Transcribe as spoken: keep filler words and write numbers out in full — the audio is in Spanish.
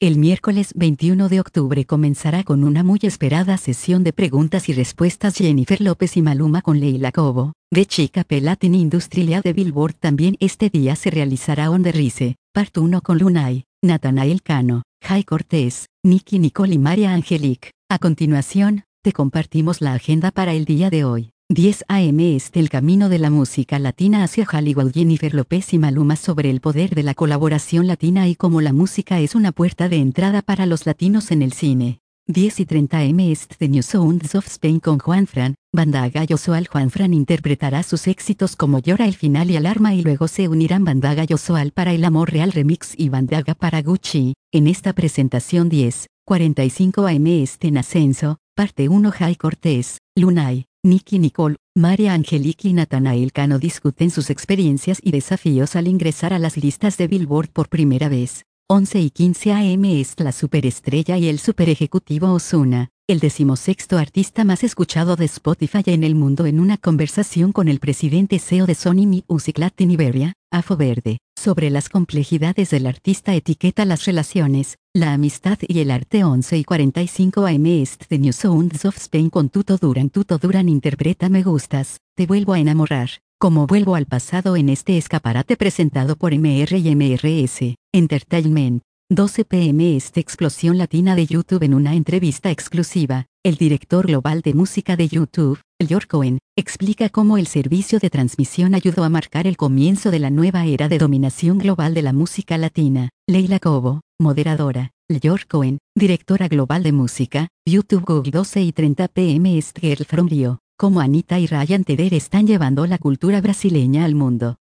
El miércoles veintiuno de octubre comenzará con una muy esperada sesión de preguntas y respuestas Jennifer López y Maluma con Leila Cobo, de Chica P Latin Industrial de Billboard. También este día se realizará On the Rise, Part uno con Lunay, Natanael Cano, Jay Cortés, Nicki Nicole y María Angelique. A continuación, te compartimos la agenda para el día de hoy. diez a eme Este el camino de la música latina hacia Hollywood. Jennifer López y Maluma sobre el poder de la colaboración latina y cómo la música es una puerta de entrada para los latinos en el cine. diez y treinta eme Este The New Sounds of Spain con Juanfran, Bandaga y Osoal. Juanfran interpretará sus éxitos como Llora el final y Alarma y luego se unirán Bandaga y Osoal para El Amor Real Remix y Bandaga para Gucci. En esta presentación diez cuarenta y cinco a eme Este en Ascenso, parte uno Jay Cortés, Lunay, Nicki Nicole, María Angelique y Natanael Cano discuten sus experiencias y desafíos al ingresar a las listas de Billboard por primera vez. once y quince a eme es la superestrella y el superejecutivo Ozuna, el decimosexto artista más escuchado de Spotify en el mundo, en una conversación con el presidente C E O de Sony Music Latin Iberia, Afo Verde, sobre las complejidades del artista. Etiqueta las relaciones, la amistad y el arte. once y cuarenta y cinco a eme es The New Sounds of Spain con Tuto Duran. Tuto Duran interpreta Me Gustas, Te Vuelvo a Enamorar, como Vuelvo al Pasado en este escaparate presentado por eme erre y eme erre ese Entertainment. doce pe eme Este Explosión Latina de YouTube. En una entrevista exclusiva, el director global de música de YouTube, Lyor Cohen, explica cómo el servicio de transmisión ayudó a marcar el comienzo de la nueva era de dominación global de la música latina. Leila Cobo, moderadora, Lyor Cohen, directora global de música, YouTube Google. doce y treinta pe eme Este Girl from Rio, cómo Anitta y Ryan Tedder están llevando la cultura brasileña al mundo.